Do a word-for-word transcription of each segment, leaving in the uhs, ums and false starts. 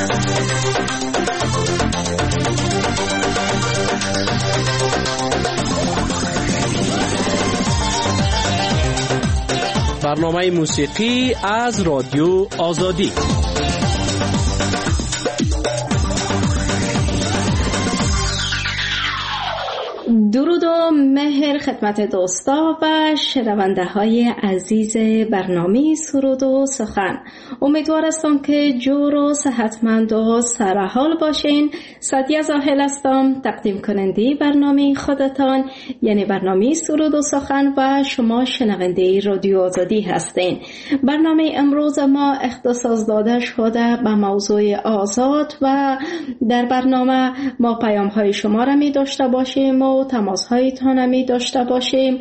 برنامه موسیقی از رادیو آزادی. درود و مهر خدمت دوستا و شنونده های عزیز برنامه سرود و سخن. امیدوار هستم که جور و صحتمند و سرحال باشین. سعدیه زاهل هستم، تقدیم کننده برنامه خودتان یعنی برنامه سرود و سخن و شما شنونده رادیو آزادی هستین. برنامه امروز ما اختصاص داده شده به موضوع آزاد و در برنامه ما پیام های شما را می داشته باشیم و تماس هایتان را می داشته باشیم.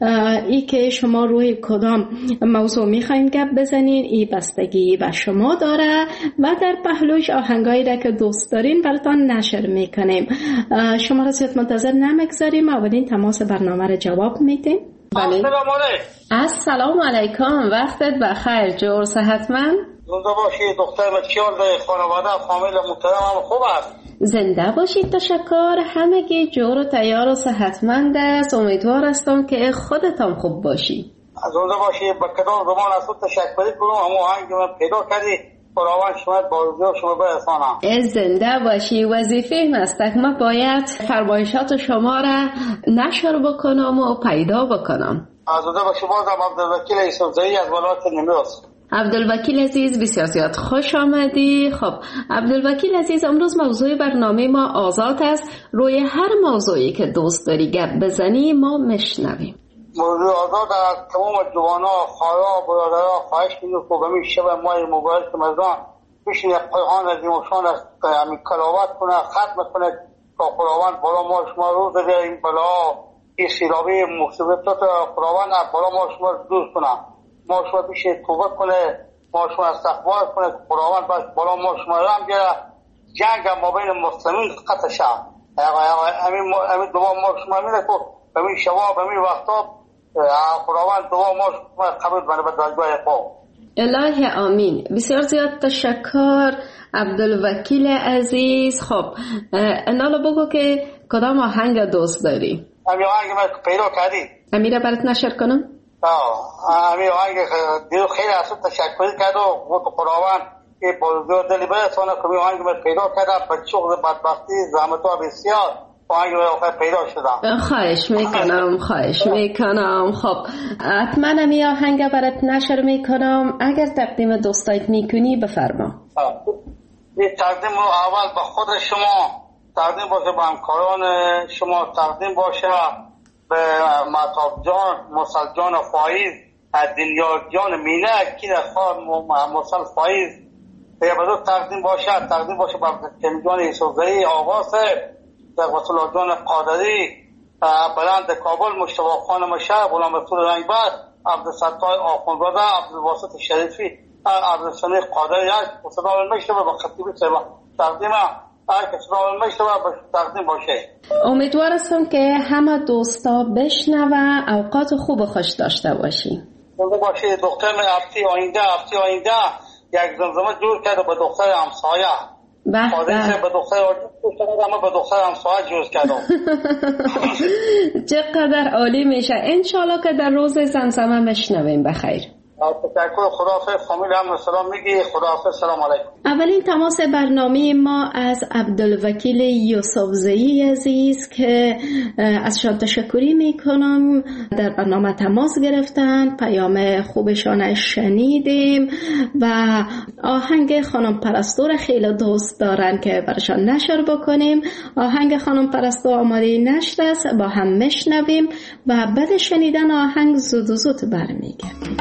ای که شما روی کدام موضوع می خواین گپ بزنین ای بستگی به شما داره و در پهلوش آهنگایی را که دوست دارین براتان نشر می کنیم. شما را زیاد منتظر نمیگذاریم، اولین تماس برنامه را جواب میدیم. السلام علیکم. السلام علیکم، وقتت بخیر، جور صحتمند؟ زنده باشید دختر بسیار در خانواده فامیل محترم خوب است. زنده باشید، تشکر. همگی جور و تیار و صحتمند است. امیدوار هستم که خودتان خوب باشی. زنده باشید. با کدام زمان از خود تشکر کنم همون آهنگ من پیدا کردی خداوند شما با شما برسانم. زنده باشی. وظیفه است ما باید فرمایشات شما را نشر بکنم و پیدا بکنم. زنده باشی. بازم عبدالوکیل یوسفزئی از ولایت نیمروز. عبدالوکیل عزیز بسیار زیاد خوش آمدی. خب عبدالوکیل عزیز، امروز موضوع برنامه ما آزاد است. روی هر موضوعی که دوست داری گپ بزنی ما میشنویم. موضوع آزاد از تمام جوانا خواهرها برادرها خواهش می‌کنم که به این شب ماه مبارک رمضان بشین پیغام از ایموشان از همین کلاوت کنه، ختم کنه تا خداوند بالا ما شما روز ده این بلا این سیلابی مصیبتات خداوند بالا ما شما دور کنه، ما شما بشه توبه کنه، ما شما استغفار کنه، خداوند باش بالا ما شما رحم بیاره، جنگ ما بین مسلمین قطع شه. همین همین دعا ما شما میره که به این شبا به این وقتا خداوند دعا ما شما قبول کنه به درگاه خود. الهی آمین. بسیار زیاد تشکر عبدالوکیل عزیز. خب انالا بگو که کدام آهنگ دوست داری؟ همین آهنگ من پیدا کردی امیره برات نشر کنم؟ همین آهنگ دیرو خیلی اصلا تشکر کرد و گفت خداوند که بازدار دلی برسانه که این آهنگ من پیدا کردم به شغل بدبختی زحمت‌ها بسیار آهنگ من پیدا شدم. خواهش میکنم خواهش میکنم. خب حتما همی آهنگ برات نشر میکنم. اگر تقدیم دوستایت میکنی بفرما. این تقدیم رو اول به خود شما تقدیم باشه، به همکاران شما تقدیم باشه، به مطاب جان مصل جان فایز، دنیا جان مینه کی نخواه مصل فایز به بدو تقدیم باشه. تقدیم باشه به عبدالکریم جان یوسفزئی آقا صاحب، رسول الله جان قادری، بلند کابل مشتبه خان مشهد، غلام رسول رنگبر، عبدالستار آخوندزاده، عبدالواسط شریفی، عبدالسمیع قادری هست. صدا المشتبه به خطیبی صاحب تقدیم هر که صدا المشتبه به تقدیم باشه. امیدوار هستم که همه دوستا بشنوه، اوقات خوب و خوش داشته باشی. زنده باشی. دختر من هفته آینده هفته آینده یک زمزمه جور کرده به دختر همسایه. به به دختر اما به دختر همسایه جور کردم. چقدر عالی میشه. انشالله که در روز زمزمه مشنویم. بخیر. تشکر. خداحافظ. فامیل هم سلام میگی. خداحافظ. سلام علیکم. اولین تماس برنامه ما از عبدالوکیل یوسفزئی عزیز که از شان تشکری میکنم در برنامه تماس گرفتن، پیام خوبشان شنیدیم و آهنگ خانم پرستو خیلی دوست دارن که برشان نشر بکنیم. آهنگ خانم پرستو آماده نشر است، با هم مشنویم و بعد شنیدن آهنگ زود و زود برمیگردیم.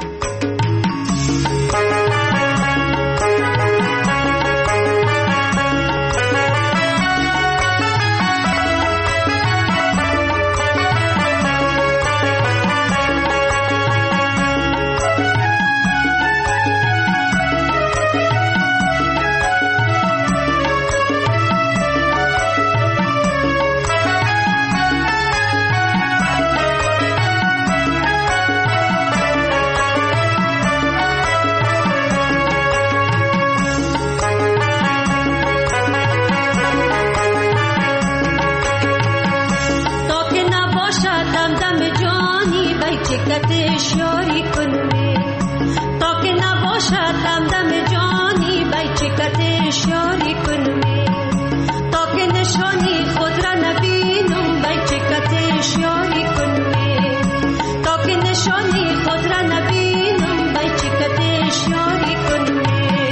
چکتش یاری کنی تا که نباشد همدم جانی بی چکتش یاری کنی تا که نشانی خود را نبینم بی چکتش یاری کنی تا که نشانی خود را نبینم بی چکتش یاری کنی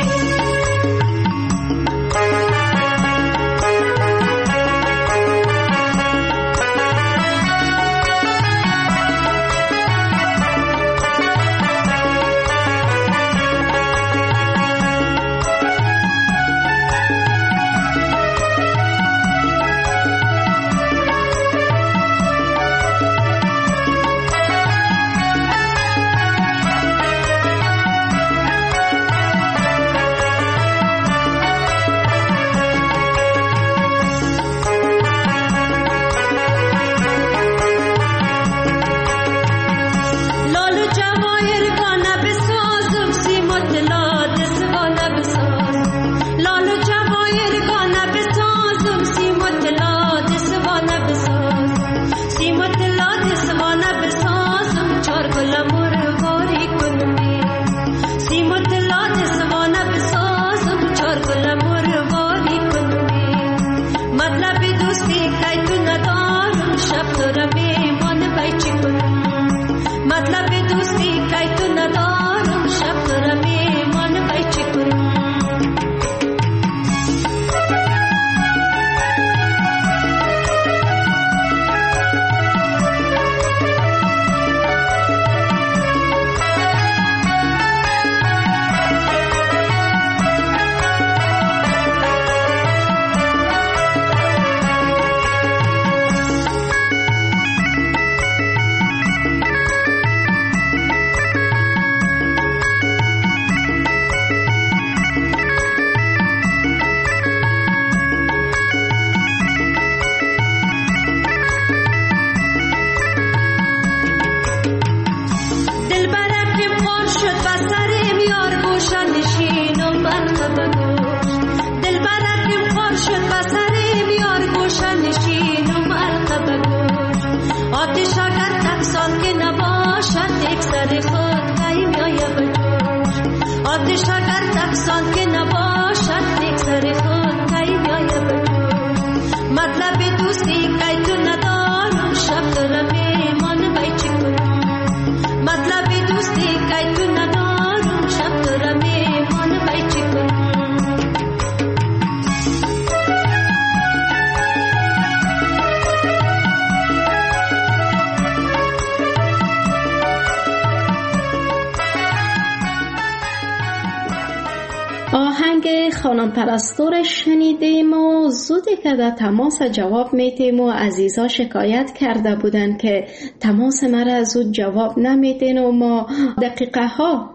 خانم پرستور شنیدیم و زودی که در تماس جواب میتیم و عزیزا شکایت کرده بودن که تماس مرا زود جواب نمیدین و ما دقیقه ها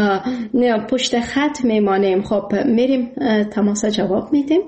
پشت خط میمانیم. خب میریم تماس جواب میدیم.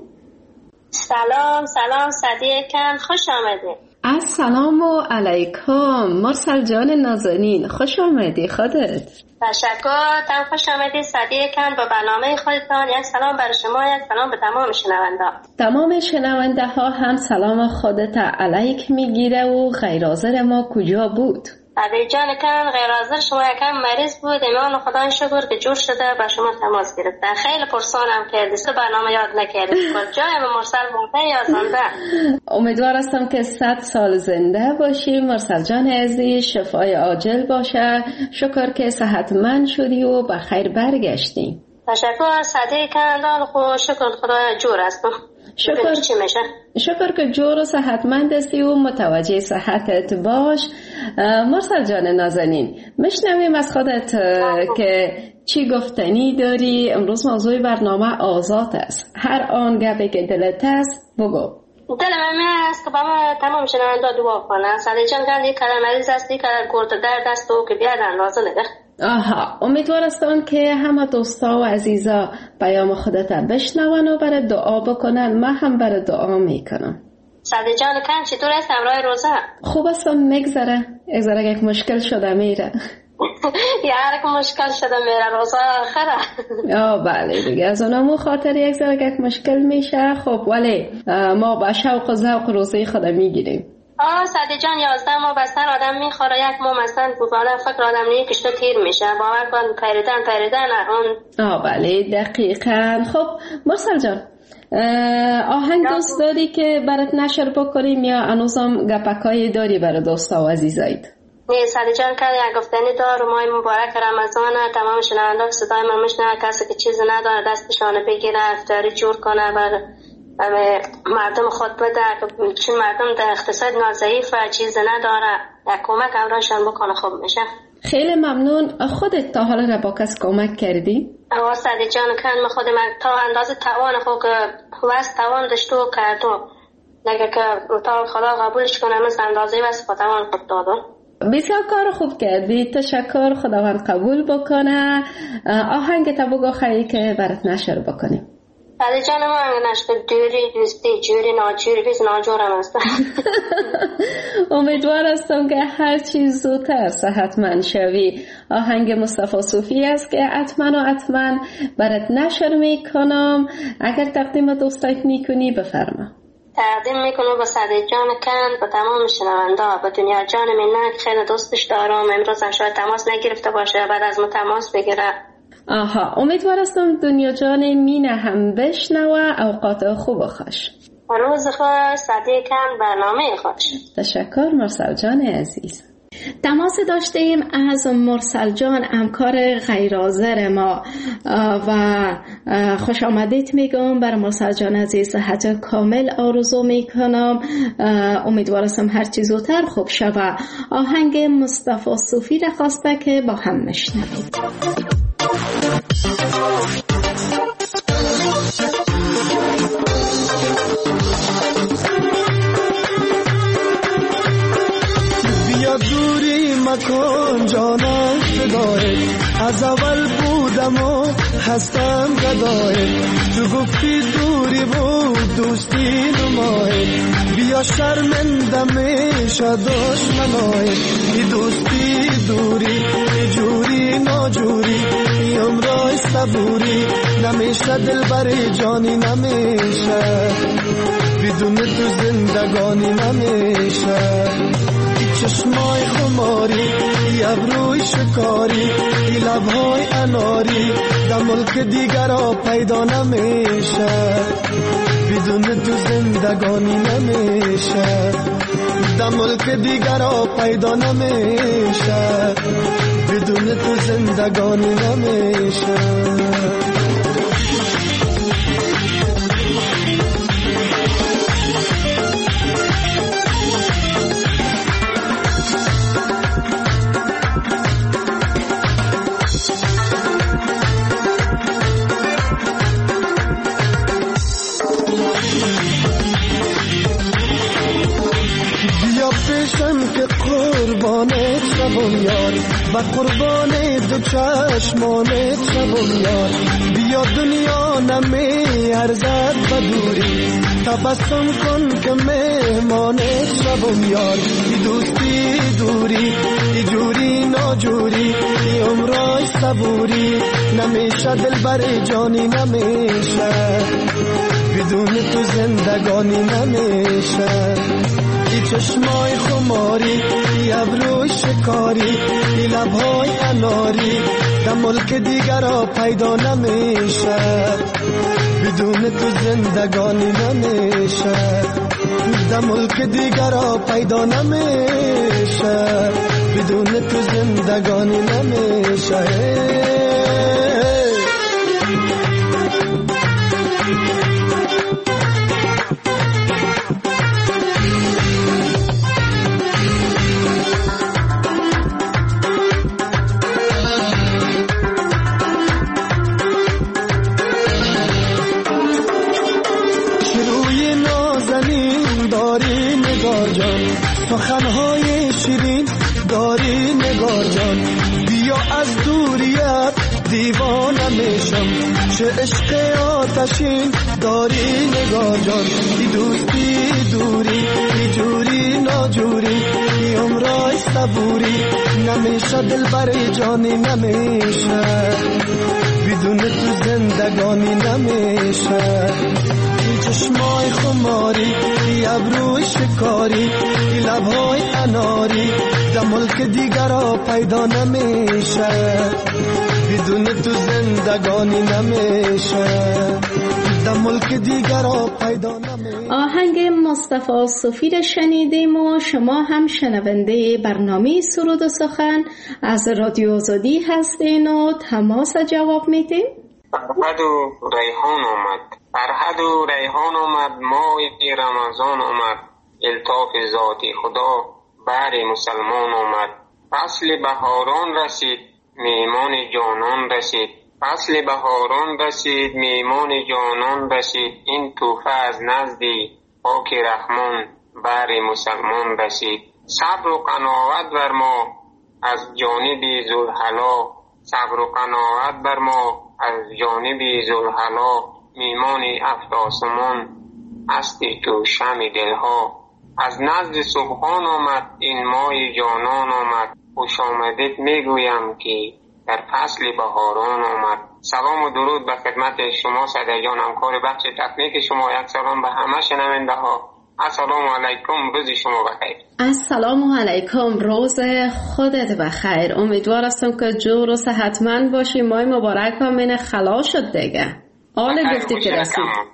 سلام سلام صدیقم، خوش آمدید. السلام علیکم مرسل جان نازنین، خوش آمدی. خودت؟ تشکر، تم خوش آمدید صدیقم. با برنامه خودتان یک سلام برای شما، یک سلام به تمام شنونده. تمام شنونده ها هم سلام خودت علیک میگیره و غیر حاضر ما کجا بود؟ علی جان کن غیر حاضر شما یکم مریض بود، ایمان خدا شکر که جور شده با شما تماس گرفته. خیلی پرسانم کردی سه برنامه یاد نکردی کجایم مرسل مرده یا زنده؟ امیدوار هستم که صد سال زنده باشی مرسل جان عزیز، شفای عاجل باشه. شکر که صحتمند شدی و بخیر برگشتی. تشکر صدیق کندان، خو شکر خدا جور است. شکر چی میشه؟ شکر که جور و صحتمند هستی و متوجه صحتت باش. مرسل جان نازنین، میشنویم از خودت که چی گفتنی داری. امروز موضوع برنامه آزاد است، هر آن گپی که دلت است بگو. دلم می است که با ما تمام شنونده دعا کنن. صدیق جان کند یک کلمه مریض است، یک کلمه گرد درد است و که بیاد اندازه نده. آها، امیدوار هستم که همه دوستا و عزیزا پیام خودت بشنون و برای دعا بکنن. من هم برای دعا میکنم. صدیق جان کن چطور است امرای روزه؟ خوب هستم، میگذره. اگذره یک مشکل شده میره. یه یک مشکل شده میره روزه آخره. آه بله دیگه، از اونمو خاطر یک ذره یک مشکل میشه. خب ولی ما با شوق و ذوق روزه خود میگیریم. آه سعدی جان یازده ماه بستر آدم میخوره، یک ماه مثلا آدم فکر آدم نیه کشتا تیر میشه، باور کن پیردن پیردن اون. آه بله دقیقاً. خب مرسل جان آهنگ دوست داری که برات نشر بکنیم یا انوزم گپکایی داری برای دوستا و عزیزایت؟ نه سعدی جان که یک گفتنی دار ماه مبارک رمضان، تمام شنونده صدای من میشنوه، کسی که چیز نداره دستشانه بگیره افطاری جور کنه بر مردم خود بده، چون مردم در اقتصاد ناضعیف چیز نداره، یک کمک امرانشان بکنه خوب میشه. خیلی ممنون. خودت تا حالا را با کس کمک کردی؟ آه سعدی جان که خود من تا اندازه توان خود وست توان داشت و کردم، نگه که تا خدا قبولش کنه مثل اندازه وست با توان خود دادم. بسیار کار خوب کردی، تشکر، خداوند قبول بکنه. آهنگ تا بگو خیلی که برات نشر بکنیم. سعدی جان ما نشته دوری دوستی جوری ناجوری بیز ناجورم هستم. امیدوار هستم که هر چیز زودتر صحتمند شوی. آهنگ مصطفی صوفی است که حتما و حتما برات نشر میکنم. اگر تقدیم دوستایت میکنی بفرما. تقدیم میکنم با سعدی جان کند، با تمام شنونده، با دنیا جان منک خیلی دوستش دارم. امروز شاید تماس نگرفته باشه، بعد از ما تماس بگیره. آها امیدوار هستم دنیا جان مینه هم بشنوه. اوقات خوب خوش. روز خوش سعدی کند، برنامه خوش. تشکر مرسل جان عزیز. تماس داشتیم از مرسل جان همکار غیرحاضر ما و خوش آمدید میگم بر مرسل جان عزیز، صحت کامل آرزو میکنم. امیدوارم هر چیز زودتر خوب شوه. آهنگ مصطفی صوفی را خواسته که با هم نشنویم. بیا دوری مکن جانم فدای، از اول بودم و هستم گدای، تو گفتی دوری بود دوستی نمای، بیا شرمنده میشه دشمنای، ای دوستی دوری ای جوری ناجوری، ای عمرای صبوری نمیشه دل بر جانی نمیشه، بدون تو زندگانی نمیشه، چشمای خماری ای ابروی شکاری ای لبهای اناری در ملک دیگر را پیدا نمیشه، بدون تو زندگانی نمیشه، در ملک دیگر را پیدا نمیشه، بدون تو زندگانی نمیشه. که قربانت شبم یار و قربان دو چشمانت شبم یار، بیا دنیا نمی ارزد و دوری، تبسم کن که مهمانت شبم یار، ای دوستی دوری ای جوری ناجوری ای عمرای صبوری نمیشه دل بر جانی نمیشه، بدون تو زندگانی نمیشه، ای چشمای خماری ای ابروی شکاری ای لبهای اناری در ملک دیگر را پیدا نمیشه، بدون تو زندگانی نمیشه، در ملک دیگر را پیدا نمیشه، بدون تو زندگانی نمیشه. سخنهای شیرین داری نگار جان، بیا از دوریت دیوانه میشم، چه عشق آتشین داری نگار جان، ای دوستی دوری ای جوری ناجوری ای عمرای صبوری نمیشه دل بر جانی نمیشه، بدون تو زندگانی نمیشه، ای چشمای خماری ای ای ابروی شکاری، ای لبهای اناری در ملک دیگرها پیدا نمیشه، بدون تو زندگانی نمیشه، در ملک دیگرها پیدا نمیشه. آهنگ مصطفی سفیر شنیدیم و شما هم شنونده برنامه سرود و سخن از رادیو آزادی هستین و تماس جواب میدین. فرهد و ریحان آمد، فرهد و ریحان آمد، ماه رمضان آمد، الطاف ذاتی خدا بر مسلمان آمد. فصل بهاران رسید، میمان جانان رسید، فصل بهاران رسید، میمان جانان رسید، این توفه از نزدی پاک رحمان بر مسلمان رسید. صبر و قناعت بر ما از جانب ذوالحلا، صبر و قناعت بر ما از جانب ذوالحلا، میمان افت آسمان هستی تو شمع دلها. از نزد سبحان آمد، این ماه جانان آمد، خوش آمدید میگویم که در فصل بهاران آمد. سلام و درود به خدمت شما صدر جان، همکار بخش تکنیک شما. یک سلام به همه شنونده ها. السلام علیکم، روز شما بخیر. السلام علیکم، روز خودت بخیر. امیدوار هستم که جور و صحتمند باشی. ماه مبارک هم من خلا شد دیگه. آله گفتی که رسید.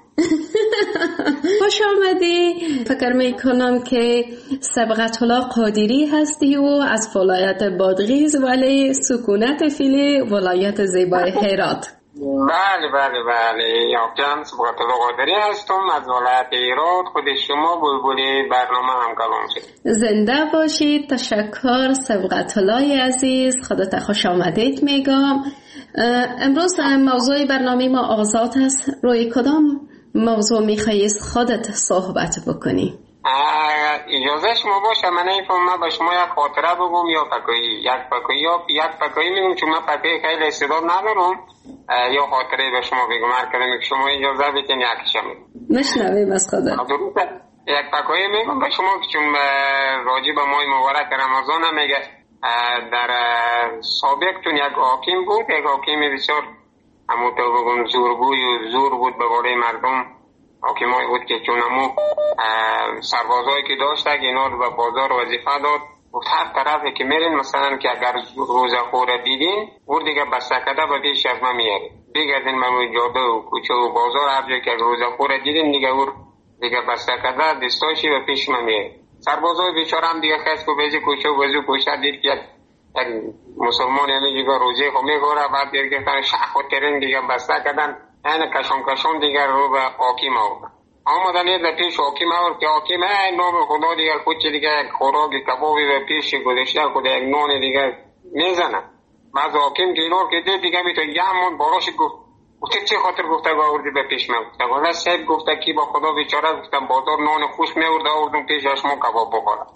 خوش آمدی. فکر میکنم که سبقت الله قادری هستی و از ولایت بادغیس، ولی سکونت فیلی ولایت زیبای هرات. بله بله بله، یافتم سبقت الله قادری هستم از ولایت هرات. خود شما بلبلی برنامه هم کلام شد. زنده باشید. تشکر سبقت الله عزیز، خودت خوش آمدید میگم. امروز موضوع برنامه ما آزاد است. روی کدام موضوع میخوایید خودت صحبت بکنی؟ اجازه شما باشه من اینفهم به شما یک خاطره بگم یا فکایی یک فکایی یا یک فکایی میگم، چون من فکایی خیلی استعداد ندارم، یا خاطره به شما بگم. هر کدوم که شما اجازه بدین یکیشم میگم. نشنویم از خدا. یک فکایی میگم به شما که چون راجع به ماه مبارک رمضان هم میگه. در سابق چون یک حاکم بود، یک حاکم بسیار همونطور بگم زورگوی و زور بود به بالای مردم. حاکمایی بود که چون همون سربازایی که داشت اینا رو به بازار وظیفه داد، گفت هر طرفی که میرین مثلا که اگر روزه خوره دیدین او دیگه بستکده به پیش از ما میارین، بگردین به جاده و کوچه و بازار هر جایی که روزه خوره دیدین دیگه او دیگه بستکده دستاشی به پیش ما میارین. سربازای بیچاره هم دیگه خست که بزی کوچه و بزی کوچه دید که یک مسلمان یعنی دیگه روزه خو میگوره، بعد دیگه شخ و ترین دیگه بستکدن این کشون کشون دیگر رو به حاکم آورد. آمدن یه در پیش حاکم آورد که حاکم این نام خدا دیگر خود چه دیگر یک خوراکی کبابی به پیش گذاشته خود یک نان دیگر میزنه. بعد حاکم که اینا که دید دیگر میتونه یمون باراش گفت گفته چه خاطر گفته آوردی به پیش من؟ گفته والا صاحب گفته کی با خدا بیچاره گفتم بازار نان خوش میورد آوردم پیش شما کباب بخورم.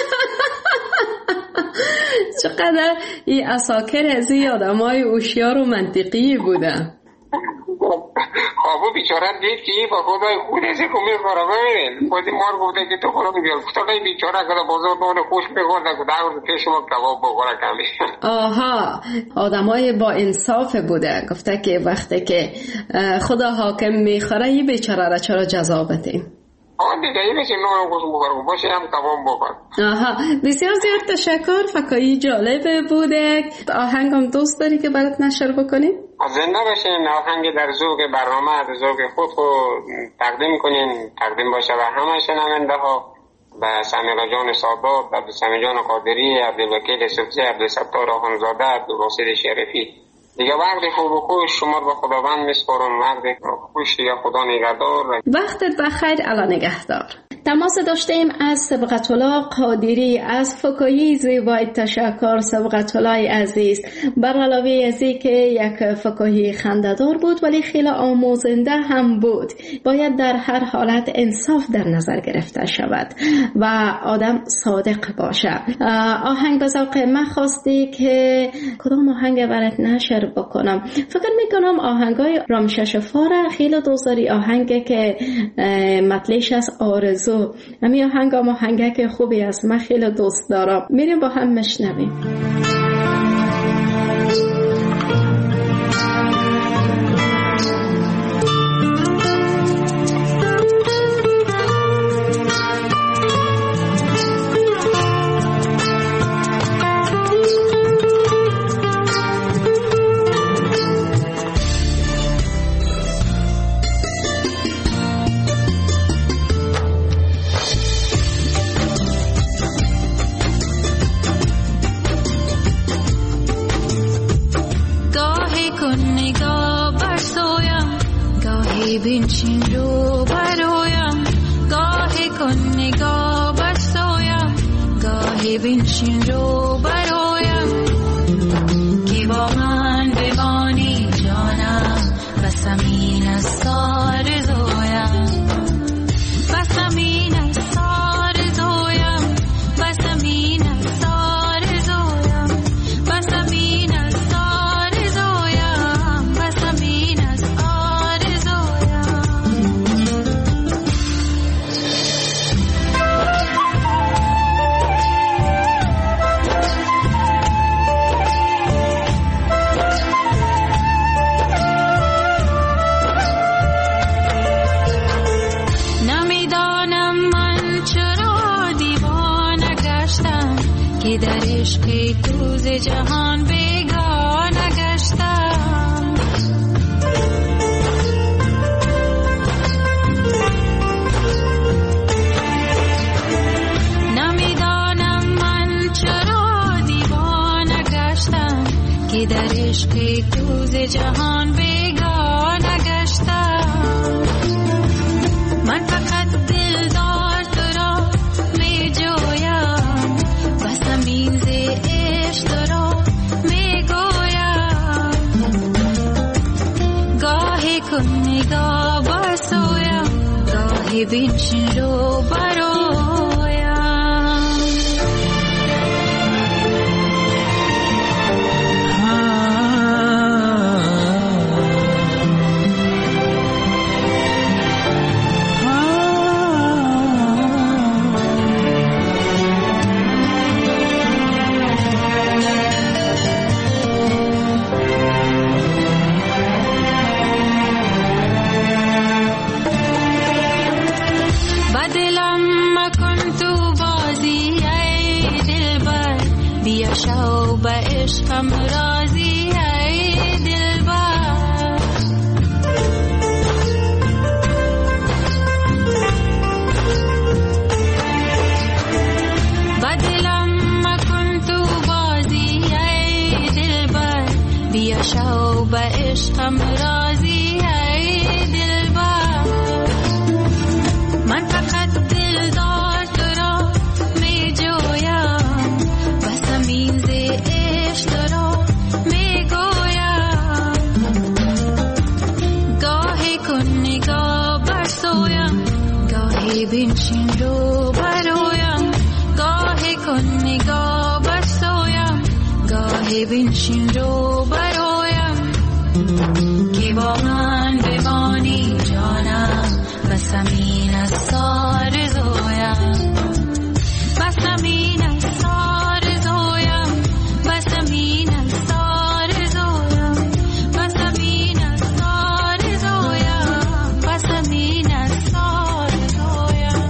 چقدر این اساکر از این آدمای هوشیار و منطقی بودن. خوابو بیچاره دید که این با خدای خود ازی که میخوره ببینین خودی مار گفته که تو خورا میگل گفته بیچاره که بازار نان خوش میخورده که دعوت که شما کباب بخوره کمی. آها، آدمای با انصاف بوده. گفته که وقتی که خدا حاکم میخوره این بیچاره را چرا جزا بدیم؟ آن دیگه این بچه نان خوش بخوره باشه هم کباب بخوره. آها، بسیار زیاد تشکر. فکایی جالبه بوده. آهنگم دوست داری که برات نشر بکنیم؟ زنده باشین. آهنگ در ذوق برنامه در ذوق خود خود تقدیم کنین، تقدیم باشه و همه شنونده ها، به سمیرا جان سادات، عبدالسمیع جان قادری، عبدالوکیل صفزی، عبدالستار آخوندزاده، عبدالباسط شریفی. دیگه وقت خوب و خوش شما رو به خداوند میسپارم. وقت خوش دیگه خدا نگهدار. وقتت بخیر. الا نگهدار. تماس داشتیم از سبقت الله قادری از فکایی زیبای. تشکر سبقت الله عزیز. بر علاوه از این که یک فکایی خنده‌دار بود ولی خیلی آموزنده هم بود. باید در هر حالت انصاف در نظر گرفته شود و آدم صادق باشه. آهنگ به ذوق من خواستی که کدام آهنگ برات نشر بکنم؟ فکر میکنم آهنگای رامشش فاره خیلی دوست داری. آهنگی که مطلعش از آرزو، همین آهنگ هم آهنگک خوبی است، من خیلی دوست دارم. میریم با هم مشنویم. رو برایم گاهی کن نگاه بسایم گاهی بنشین رو برایم که با من بمانی جانم بس همین است آرزویم بس همین است آرزویم بس همین است آرزویم بس همین است آرزویم بس همین است آرزویم که در عشق تو ز جهان بیگانه گشتم نمیدانم من چرا دیوانه گشتم که در عشق تو ز جهان بیگانه گشتم من فقط دلدار تو را می جویم بس همین ز عشق را می گویم گاهی کن نگاه بسویم گاهی بنشین رو برایم شو به عشقم راضی ای دلبر بدلم مکن تو بازی ای دلبر بیا شو به عشقم راضی ای دلبر من فقط دلدار تو را می جویم بس همین ز عشق را می گویم گاهی کن نگاه برسویم گاهی بنشین رو برایم گاهی کن نگاه برسویم گاهی بنشین رو برایم که با من بمانی جانم بس همین است آرزویم بس همین است آرزویم بس همین است آرزویم بس همین است آرزویم بس همین است آرزویم.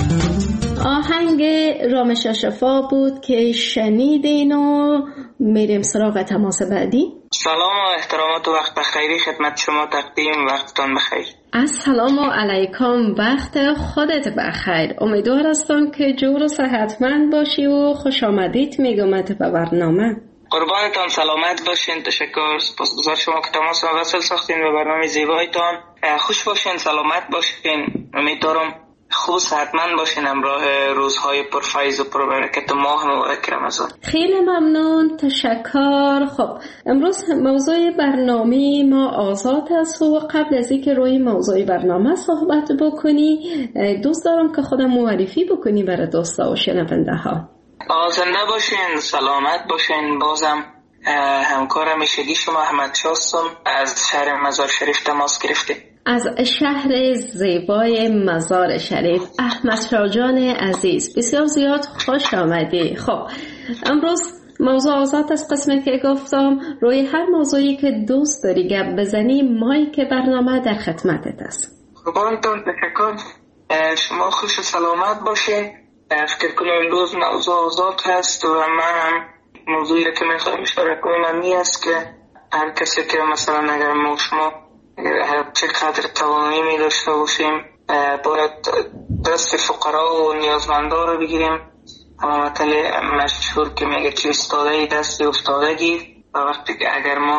آهنگ رامش شفا بود که شنیدین و میریم سراغ تماس بعدی. سلام و احترامات و وقت بخیری خدمت شما تقدیم وقتتان بخیر. السلام علیکم وقت خودت بخیر. امیدوار هستم که جور و صحتمند باشی و خوش آمدید میگم به برنامه. قربانتان سلامت باشین. تشکر سپاسگزار شما که تماس ما وصل ساختین به برنامه زیبایتان. خوش باشین سلامت باشین. امیدوارم خوب صحتمند باشین همراه روزهای پرفیض و پربرکت ماه مبارک رمضان. خیلی ممنون تشکر. خب امروز موضوع برنامه ما آزاد است و قبل از اینکه روی موضوع برنامه صحبت بکنی دوست دارم که خودم معرفی بکنی برای دوستا و شنونده ها. زنده باشین سلامت باشین. بازم همکار همیشگی شما احمد شاستم از شهر مزار شریف تماس گرفتیم. از شهر زیبای مزار شریف. احمد شاه جان عزیز بسیار زیاد خوش آمدی. خب امروز موضوع آزاد است. قسمت که گفتم روی هر موضوعی که دوست داری گپ بزنی مایک برنامه در خدمتت است. قربانتون تشکر. شما خوش و سلامت باشین. فکر کنم امروز موضوع آزاد هست و من هم موضوعی که میخوایم اشاره کنیم می است که هر کسی که مثلا اگر ما شما چقدر توانایی می داشته باشیم باید دست فقرا و نیازمندا رو بگیریم. اما مثل مشهور که میگه که استادگی دستی افتاده گیر و وقتی که اگر ما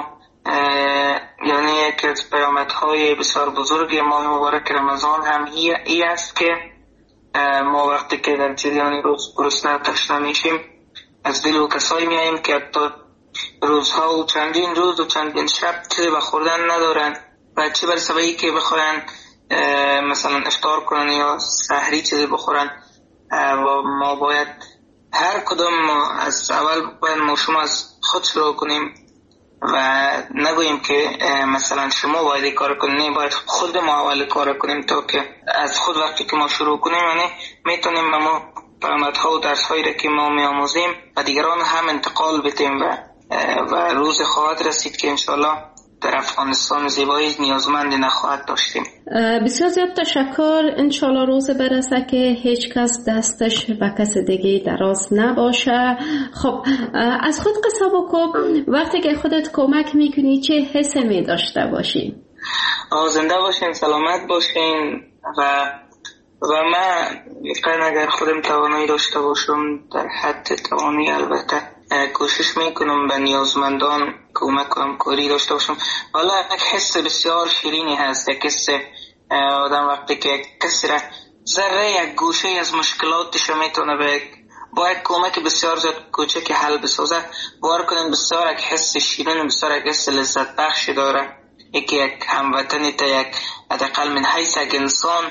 یعنی یکی از پیامدهای بسیار بزرگ ماه مبارک رمضان هم ای است که ما وقتی که در جریان روز گرسنه تشنه میشیم از دل و کسایی میاییم که حتی روزها و چندین روز و چندین شب چیزی به خوردن ندارن و چه برسه به این که بخورن مثلا افطار کنن یا سحری چیزی بخورن و ما باید هر کدام ما از اول باید ما شما از خود شروع کنیم و نگوییم که مثلا شما باید کار کنیم، باید خود ما اول کار کنیم تا که از خود وقتی که ما شروع کنیم یعنی میتونیم ما پیامدها و درس‌هایی را که ما می‌آموزیم و دیگران هم انتقال بدیم و و روز خواهد رسید که انشالله در افغانستان زیبایی نیازمندی نخواهد داشتیم. بسیار زیاد تشکر. انشالله روز برسه که هیچ کس دستش و کس دیگه دراز نباشه. خب از خود قصه بکن، وقتی که خودت کمک میکنی چه حس می داشته باشی؟ زنده باشین، سلامت باشین و و من یقینا اگر خودم توانایی داشته باشم در حد توانی البته کوشش میکنم به نیازمندان کمک کنم، کاری داشته باشم. والا یک حس بسیار شیرینی هست، یک حس آدم وقتی که کسی را ذره یک گوشه از مشکلاتش میتونه به با یک کمک بسیار زیاد کوچک حل بسازه باور کنین بسیار یک حس شیرین، بسیار یک حس لذت بخش داره. یکی یک هموطنی تا یک حداقل من حیث یک انسان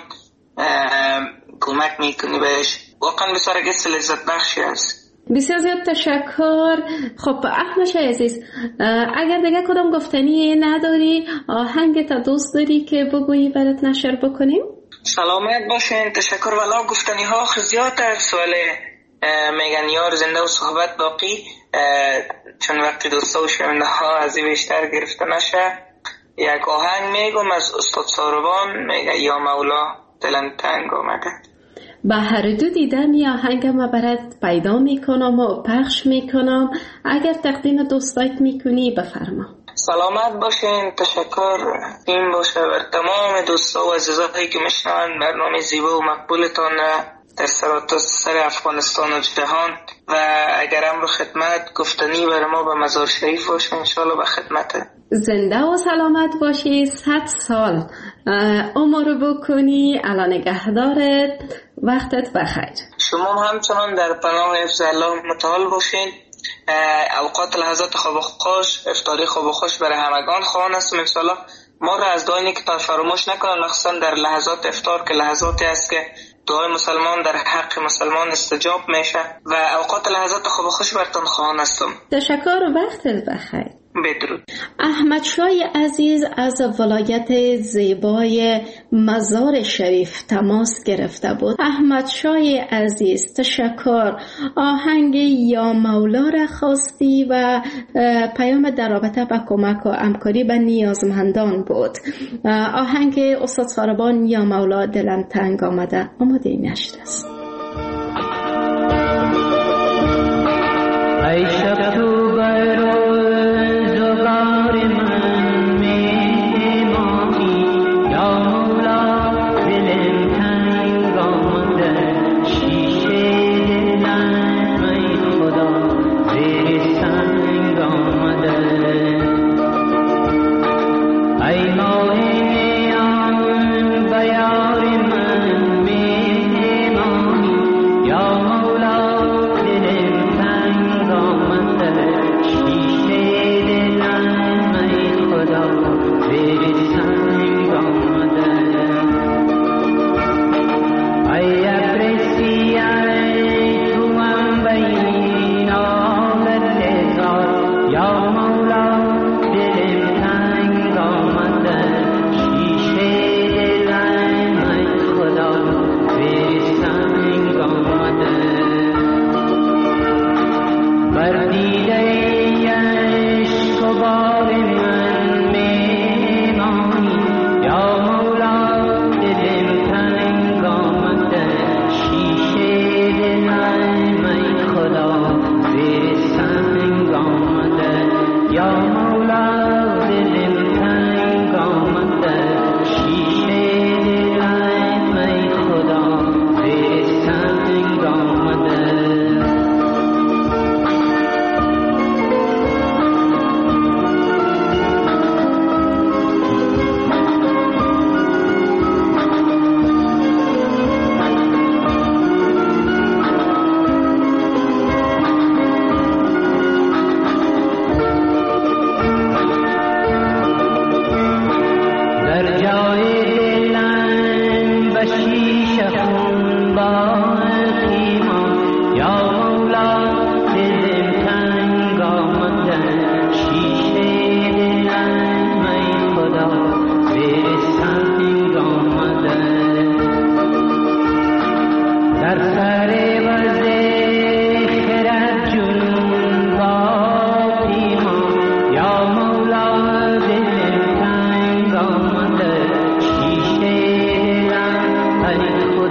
کمک میکنی بهش، واقعا بسیار یک حس لذت بخشی است. بسیار زیاد تشکر. خب احمد شاه عزیز، اگر دیگه کدام گفتنی نداری، آهنگ تا دوست داری که بگویی برات نشر بکنیم؟ سلامت باشین، تشکر. والا گفتنی ها زیاد در سوال میگن یار زنده و صحبت باقی، چون وقتی دوستا و شنونده ها از این بیشتر گرفته نشه یک آهنگ میگم از استاد ساروان، میگه یا مولا دلم تنگ آمده. به هر دو دیدم یا آهنگ ما برات پیدا میکنم و پخش میکنم، اگر تقدیم دوستایت میکنی بفرما. سلامت باشین، تشکر این باشه بر تمام دوستا و عزیزایی که میشنون برنامه زیبا و مقبولتان در سراسر افغانستان و جهان. و اگر امر خدمت گفتنی بر ما به مزار شریف باشه انشالله به خدمته. زنده و سلامت باشی، صد سال عمر بکنی، الان نگهدارت، وقتت بخیر. شما همچنان در پناه حفظ الله متعال باشین. اوقات لحظات خواب و خوش، افطاری خواب و خوش برای همگان خواهان هستم انشالله. ما را از دعای نیکتان فراموش نکنن، مخصوصا در لحظات افطار که لحظاتی است که دعای مسلمان در حق مسلمان استجاب میشه و اوقات لحظات خوب و خوش برتون خواهان هستم. تشکر و وقتت بخیر. بدرود. احمد شاه عزیز از ولایت زیبای مزار شریف تماس گرفته بود. احمد شاه عزیز تشکر. آهنگ یا مولا را خواستی و پیام در رابطه با کمک و همکاری به نیازمندان بود. آهنگ استاد ساروان یا مولا دلم تنگ آمده آماده نشد است. ای شب تو برو زغار من میمانی یا مولا دلم تنگ آمده شیشه دلم ای خدا زیر سنگ آمده ای ماه میان بیار من میمانی یا مولا دلم تنگ آمده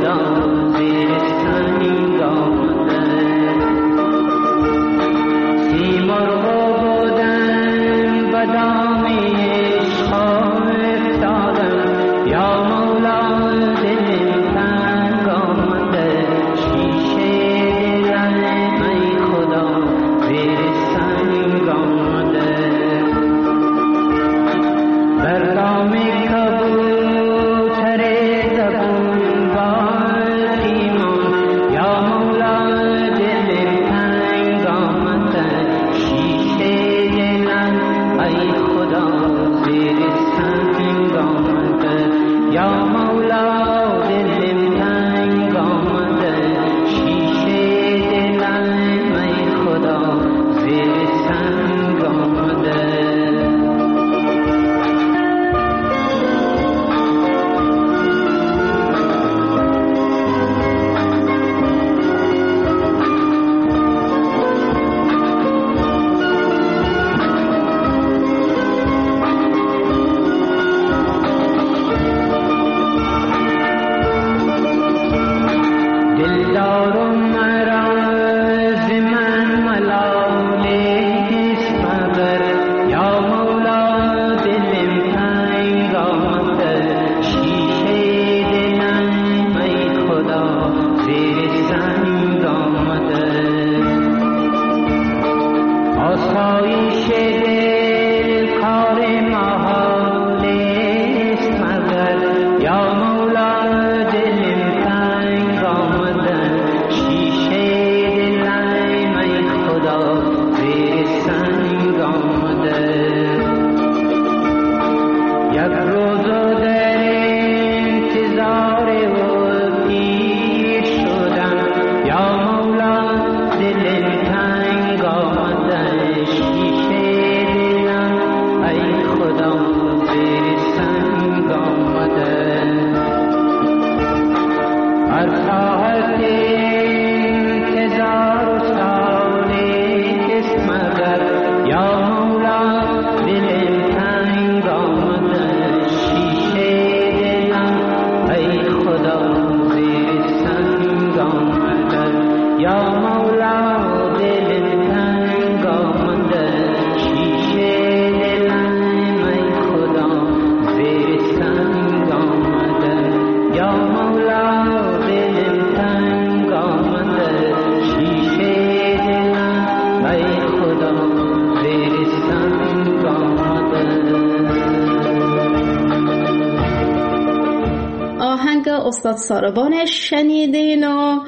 استاد ساربان شنیدین و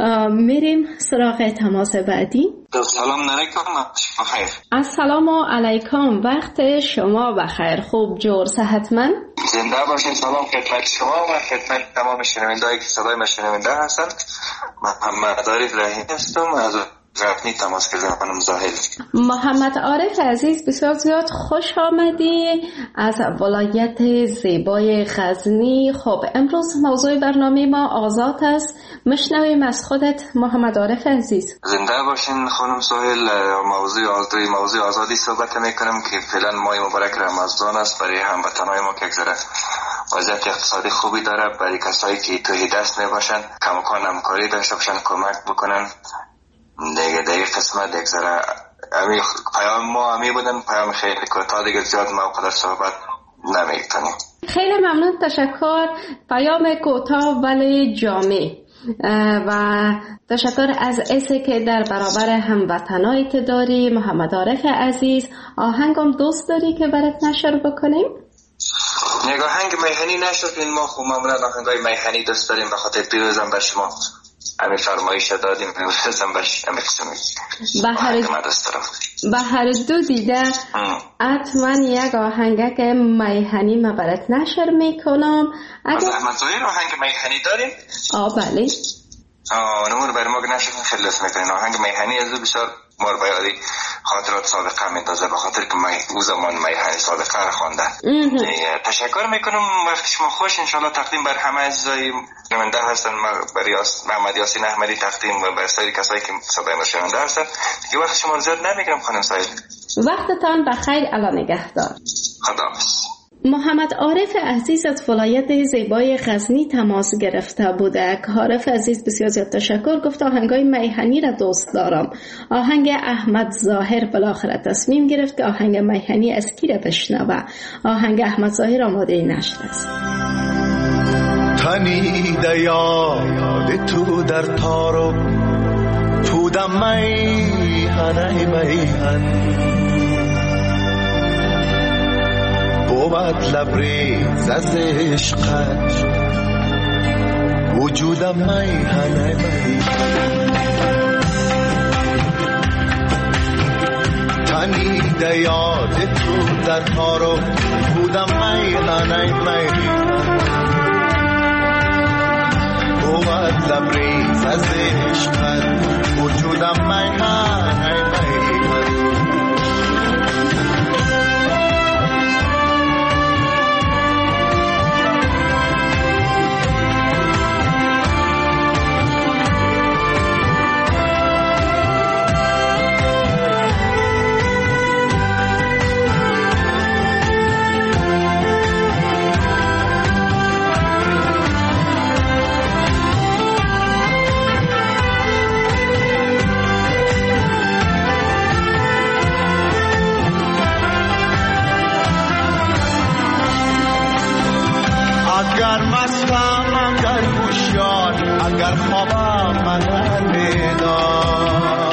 میریم سراغ تماس بعدی. سلام علیکم. بخیر. السلام علیکم، وقت شما بخیر. خوب جور صحتمند؟ زنده باشین. سلام خدمت شما و خدمت تمام شنوندهایی که صدای ما شنونده هستند. محمد عارف رحیمی هستم از غزنی تماس گرفتم. خانم زاهد. محمد عارف عزیز، بسیار زیاد خوش آمدی از ولایت زیبای غزنی. خب امروز موضوع برنامه ما آزاد است. مشنویم از خودت محمد عارف عزیز. زنده باشین خانم سهیل. موضوع آزادی موضوع آزادی صحبت میکنم که فعلا ماه مبارک رمضان است. برای هموطنان ما که گذره وضعیت اقتصادی خوبی داره، برای کسایی که توی دست میباشن کماکان همکاری داشته باشن، کمک بکنن. دیگه دیگه قسمت دیگه ذره امی پیام ما امی بودن، پیام خیلی کوتاه، دیگه زیاد ما قدر صحبت نمیکنیم. خیلی ممنون، تشکر. پیام کوتاه ولی جامع و تشکر از اسی که در برابر هموطنایی که داری. محمد عارف عزیز، آهنگم دوست داری که برات نشر بکنیم؟ یک آهنگ میهنی نشر کنیم. ما خب معمولا آهنگای میهنی دوست داریم، به خاطر پیروزم بر شما همین فرمایش دادیم. پیروزم بر همین قسمی به هر به هر دو دیده حتما یک آهنگ که میهنی ما برات نشر میکنم. اگر احمد زاهر آهنگ میهنی داریم؟ آه بله. آه نمون برای ما نشر خیلی لطف میکنین. آهنگ میهنی از بسیار مار بیاری خاطرات سابقه میندازه، به خاطر که می او زمان میهنی سابقه را خوانده. تشکر میکنم. وقت شما خوش. انشالله تقدیم بر همه عزیزای شنونده هستن، برای محمد یاسین احمدی تقدیم و بر سایر کسایی که صدای ما شنونده هستن. که وقت شما رو زیاد نمیگیرم خانم سعید. وقتتان بخیر. الله نگهدار. خداحافظ. محمد عارف عزیز از ولایت زیبای غزنی تماس گرفته بوده. عارف عزیز بسیار زیاد تشکر، گفت آهنگای میهنی را دوست دارم. آهنگ احمد ظاهر بالاخره تصمیم گرفت که آهنگ میهنی از کی را بشنوه. آهنگ احمد ظاهر آماده نشر است. تنیده یاد تو در تارو پودم میهن میهن بود لبریز از عشقت وجودم میهن میهن تنیده یاد تو در تارو بودم میهن میهن بود لبریز از عشقت وجودم میهن میهن اگر مستم اگر هوشیار اگر خوابم اگر بیدار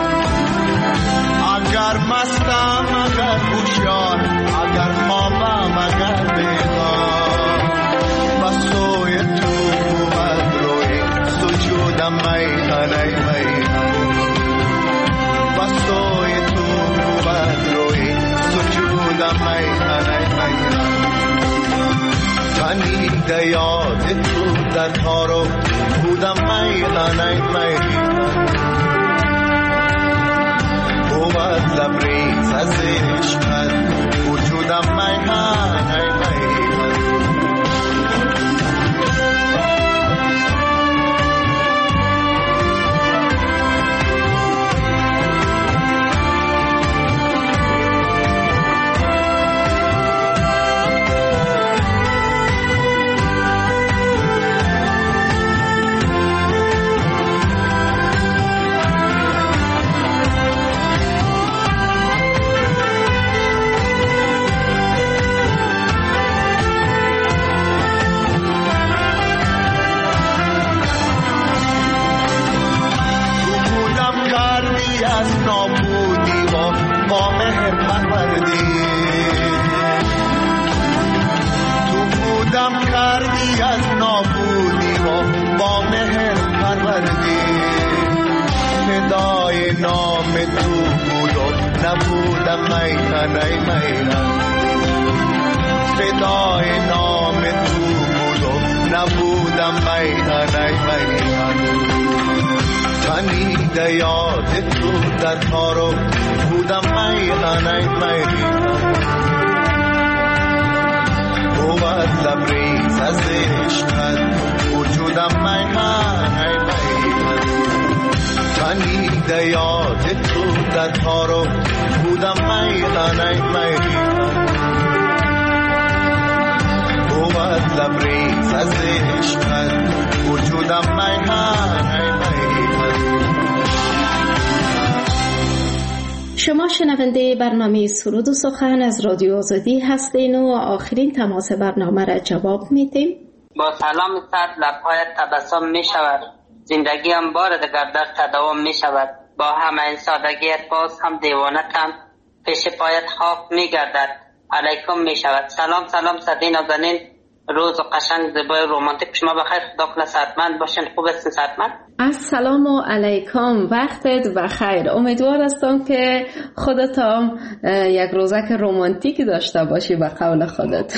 اگر مستم اگر هوشیار اگر خوابم اگر بیدار بسوی تو بود روی سجودم میهن میهن بسوی تو بود روی سجودم میهن میهن تنیده یاد تو در تارو بودم میهن میهن بود لبریز از عشقت وجودم میهن میهن از نابودی و با مهر پروردی تو بودم کردی از نابودی و با مهر پروردی فدای نام تو بود و نبودم میهن میهن فدای نام تو بود و نبودم میهن میهن تنیده یاد تو در تارو بودم میهن میهن بود لبریز از عشقت وجودم میهن میهن تنیده یاد تو در تارو بودم میهن میهن بود لبریز از عشقت وجودم میهن شما شنونده برنامه سرود و سخن از رادیو آزادی هستین و آخرین تماس برنامه را جواب میدیم. با سلام صد لبهایت تبسم می شود، زندگی هم بار دگر در تداوم می شود. با همه این سادگیت باز هم دیوانتم پیش پایت خاک می گردد، علیکم می شود. سلام سلام صدین و زنین، روز و قشنگ زیبای رومانتیک شما بخیر. خدا کنه صحتمند باشین. خوب هستین صحتمند؟ السلام و علیکم، وقتت بخیر. امیدوار هستم که خودت هم یک روزک رومانتیک داشته باشی به قول خودت.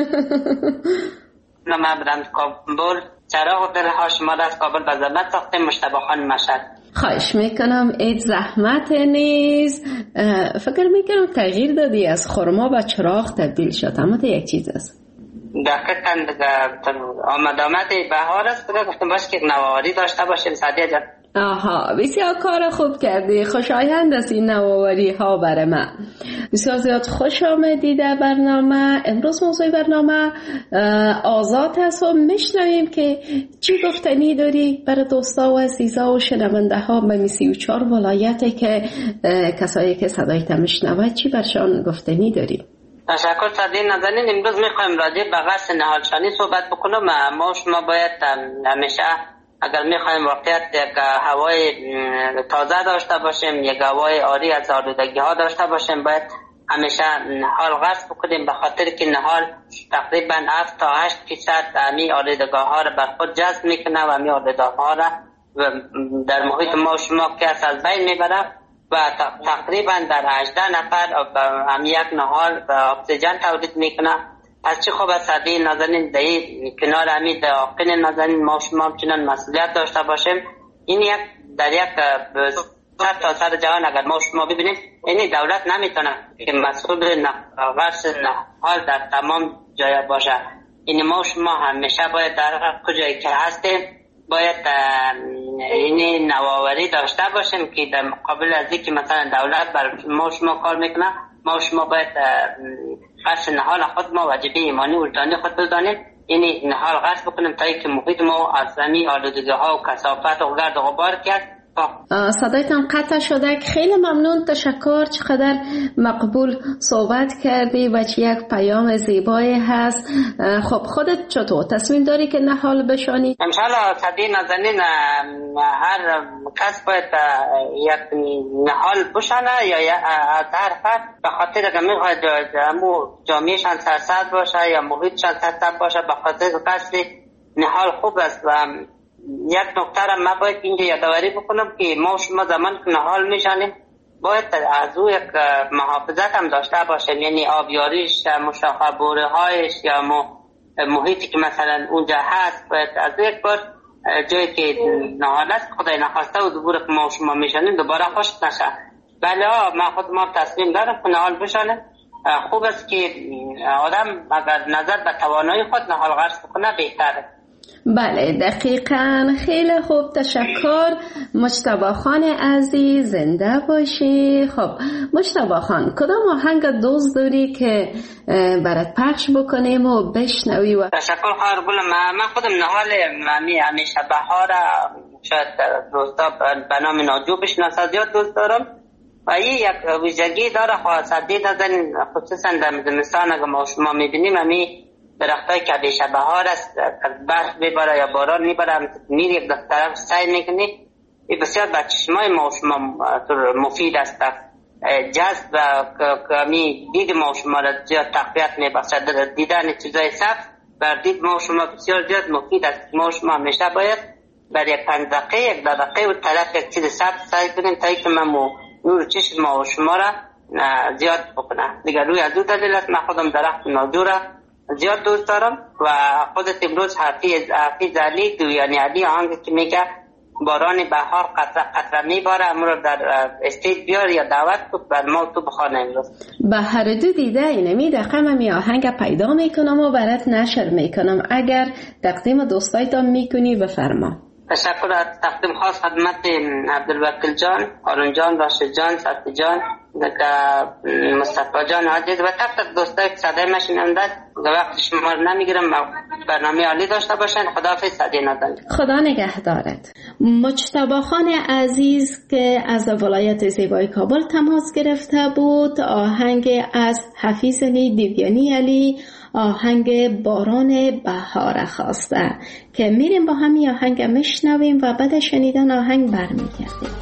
من برم کابل، چراغ دل ها شما از کابل به زحمت ساختیم. مشتبه خان مشهد. خواهش میکنم. اید زحمت نیست. فکر میکنم تغییر دادی، از خرما به چراغ تبدیل شد، اما یک چیز است. دقیقاً آمد آمد بهار است. گفتم باش که نوآوری داشته باشیم سعدیه جان. آها، بسیار کار خوب کردی. خوشایند است این نوآوری ها برای من. بسیار زیاد خوش آمدی در برنامه. امروز موضوع برنامه آزاد است و میشنویم که چی گفتنی داری برای دوستا و عزیزا و شنونده ها به سی و چهار ولایتی که کسایی که صدایت میشنوند چی برشان گفتنی داری؟ تشکر سعدی نازنین. امروز میخوایم راجع به غرس نهالشانی صحبت بکنم. ما شما باید همیشه اگر میخوایم واقعیت یک هوای تازه داشته باشیم، یک هوای عاری از آلودگی ها داشته باشیم، باید همیشه نهال غرس بکنیم، به خاطر که نهال تقریبا هفت تا هشت فیصد امی آلودگی ها را بر خود جذب میکنه و امی آلودگی ها را در محیط ما شما که از بین میبره و تقریبا در هجده نفر امی یک نهال اکسیژن تولید میکنه. از چی خوب است سعدی نازنین در کنار امی داقین نازنین ما شما چنان مسئولیت داشته باشیم. این یک در یک سر تا سر جهان اگر ما شما ببینیم این دولت نمیتونه که مسئول غرس نهال در تمام جای باشه. این ما شما همیشه باید در کجایی که هستیم باید این نوآوری داشته باشیم که در مقابل از اینکه مثلا دولت بر ما شما کار میکنه ما شما باید غرس نهال خود ما واجبه ایمانی وجدانی خود بدانیم. این نهال غرس بکنیم تا اینکه محیط ما از زمین آلودگی ها و کثافت و گرد و غبار کرد. صدایتان قطع شده. خیلی ممنون، تشکر. چقدر مقبول صحبت کردی و چه یک پیام زیبایی هست. خب خودت چطور تصمیم داری که نهال بشانی؟ انشالله سعدی نازنین هر کس باید یک نهال بشانه یا از هر فرد به خاطر که میخواید جامعهشان سرسبز باشه یا محیطشان سرسبز باشه به خاطر کسی نهال خوب است. و یک نکته را من باید اینجا یادآوری بکنم که ما شما زمان که نهال میشانیم باید از او یک محافظت هم داشته باشیم، یعنی آبیاریش، مشاخه بوره هایش یا محیطی که مثلا اونجا هست باید از یک بار جایی که نهال است خدای نخواسته و دوباره که ما شما میشانیم دوباره خشک نشه. بله من خود ما تصمیم دارم که نهال بشانیم. خوب است که آدم اگر نظر به توانایی خود نهال غرس بکنه بهتره. بله دقیقاً. خیلی خوب، تشکر. مجتبی خان عزیز زنده باشی. خب مجتبی خان کدام آهنگ دوست داری که برات پخش بکنیم و بشنوی؟ و تشکر خواهر گلم. من خودم نهال همیشه بهار شاید دوستا به نام ناجو بشناسه زیاد دوست دارم و این یک ویژگی داره خاصی دادن خصوصا در زمستان اگه ما شما میبینیم همی درختای که بیشه بهار است برف میباره یا باران میباره میری یک طرف سعی میکنی این بسیار به چشمای ما شما مفید است. جذب و کمی دید ما شما را زیاد تقویت میبخشد. دیدن چیزای سخت بر دید ما شما بسیار زیاد مفید است. ما شما همیشه باید بر یک پنج دقیقه یک دقیقه و طرف یک چیز سخت سعی کنیم تا اینکه ما نور چشم ما شما را زیاد بکنه. دیگر روی از دو دلیل است من خودم درخت ناجو را زیاد دوست دارم و خودت امروز حافظ حافظ علی تو یعنی علی آهنگ که میگه باران بهار قطره قطره میباره امروز در استیج بیار یا دعوت بود بر ما تو بخوانه امروز. به هر دو دیده اینمی دقیقا می آهنگ پیدا میکنم و برات نشر میکنم. اگر تقدیم دوستایتان میکنی بفرما. تشکر. از تقدیم خاص خدمت عبدالوکیل جان، هارون جان، راشد جان، سعدی جان، مصطفی جان عزیز و تک تک دوستای که صدای ما شنوندن. وقت شما رو نمیگیرم، برنامه عالی داشته باشین. خداحافظ سعدی نازنین. خدا نگهدارت. مجتبی خان عزیز که از ولایت زیبای کابل تماس گرفته بود آهنگ از حفیظ علی دیویانی علی آهنگ باران بهار خواسته که میریم با همین آهنگ میشنویم و بعد شنیدن آهنگ برمیگردیم.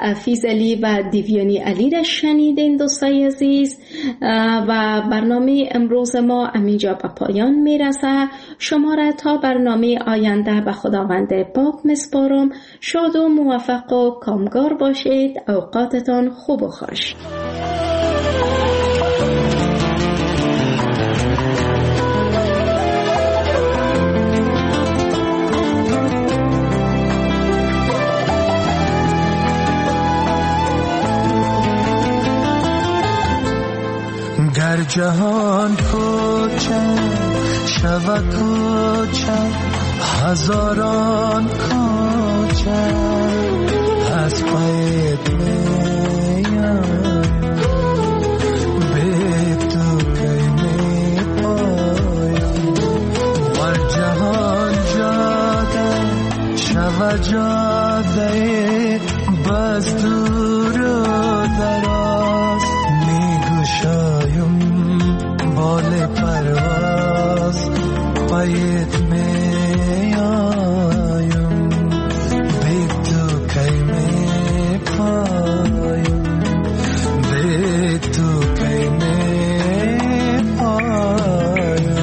فیضلی و دیویانی علی را شنیدین دوستای عزیز و برنامه امروز ما همینجا به پایان میرسه. شما را تا برنامه آینده به خداوند پاک مسپارم. شاد و موفق و کامگار باشید. اوقاتتان خوب و خوش. گر جهان کوچک شود کوچک هزاران کوچک از پایت میان به تو کی می پایم ور جهان جاده شود جاده بس دور و دراز میگشایم بال پرواز پایت میایم به تو کی می پایم به تو کی می پایم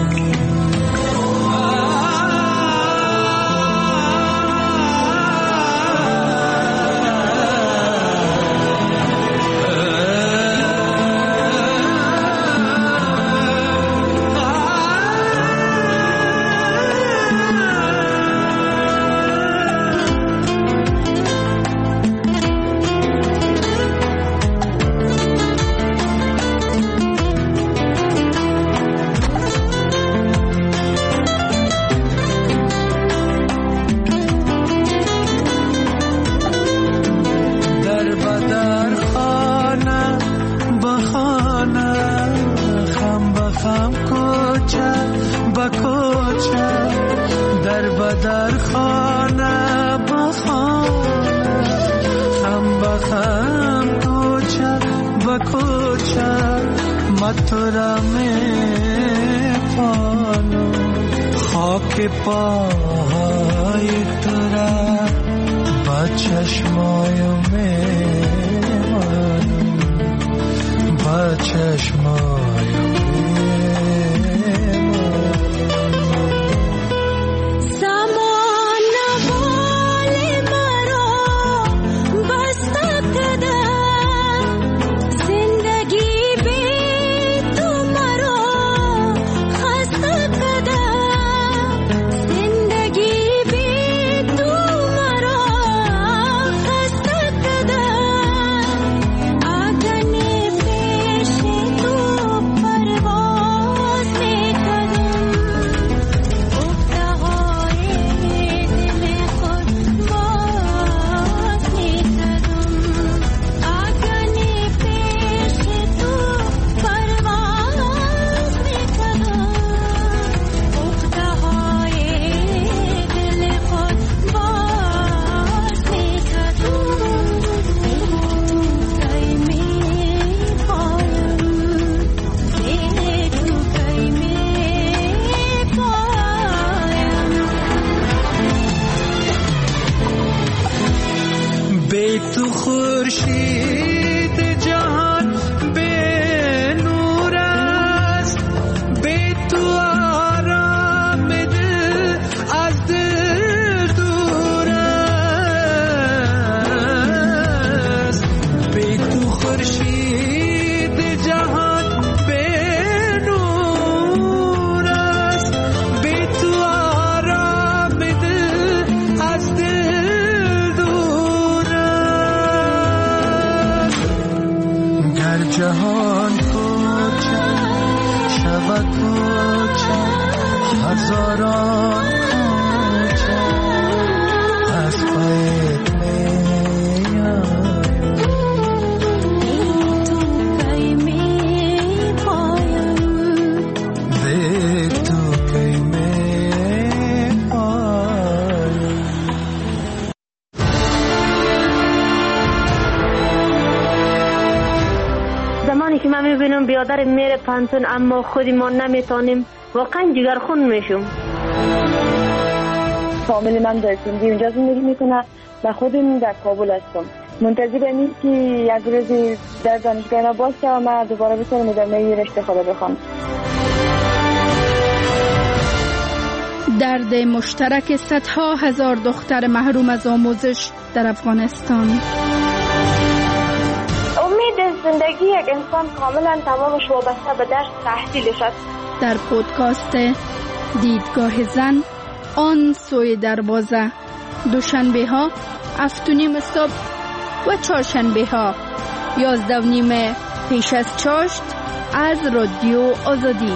خاک پای ترا با چشمایم میمانم با چشمایم جهان کوچک شود کوچک هزاران کوچک از پایت میایم به تو کی می پایم به تو کی می پایم. زمانی که من میبینم بیادر میره پانتون اما خودی ما نمیتونیم واقعا جگرخون میشم. فامیلی من در سندی اونجا زندگی میکنه و خودم در کابل هستم. منتظرم که یک روزی در دانشگاه اینا باشه و من دوباره بتونم ادامه رشته خود بخونم. درد مشترک صدها هزار دختر محروم از آموزش در افغانستان. امید زندگی یک انسان کاملا تمامش وابسته به درس تحصیلش است. در پودکاست دیدگاه زن آن سوی دروازه، دوشنبه ها هفت و نیم صبح و چهارشنبه ها یازده و نیم پیش از چاشت از رادیو آزادی.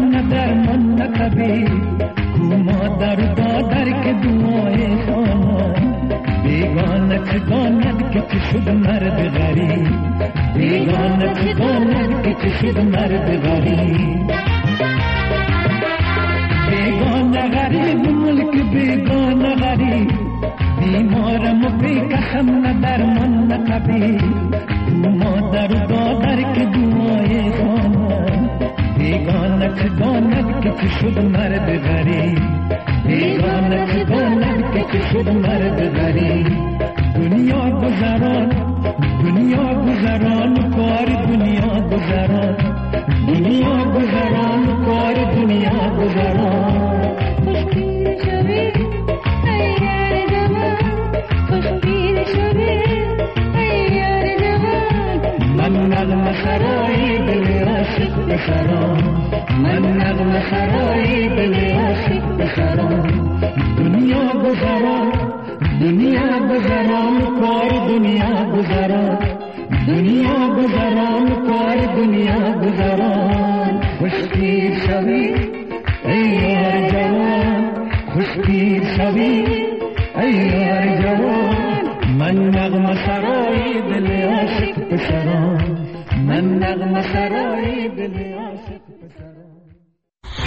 کسم نه درمان نه طبیب کو مادر و دادر که دعای خانه بیگانه که داند که چه شد مرد غریب بیگانه که داند که چه شد مرد غریب بیگانه غریب ملک بیگانه غریب بیمارم و بیکسم نه درمان نه طبیب کو مادر و دادر که دعای خانه بیگانه که داند که چه شد مرد غریب بیگانه که داند که چه شد مرد غریب دنیا گذران دنیا گذران کار دنیا گذران دنیا گذران کار دنیا گذران خوشگیر شوی ای یار جوان خوشگیر شوی ای یار جوان من نغمه خرایی دل عاشق بخرام من نغمه خرایی دل عاشق بخرام دنیا گذران دنیا گذران کار دنیا گذران دنیا گذران کار دنیا گذران خوشگیر شوی ای یار جوان خوشگیر شوی ای یار جوان من نغمه خرایی دل عاشق بخرام من نغمه خرایی دل